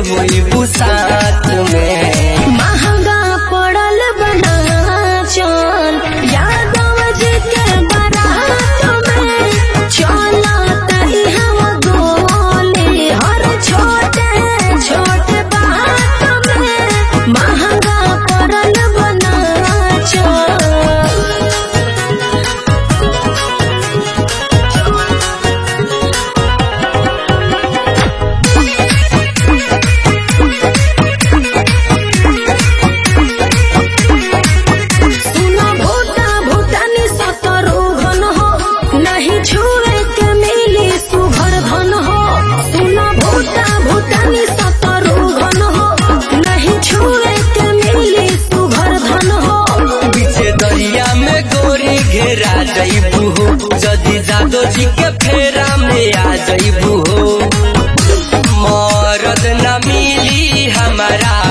हुई बुसात में। महंगा पड़ल बना चल यादव जी के बारात में चलता हम गोले हर छोटे छोटे बात में महंगा पड़ल बना चल। घेरा जइबू हो जदि जादो जी के फेरा में आ जइबू हो। मरद न मिली हमारा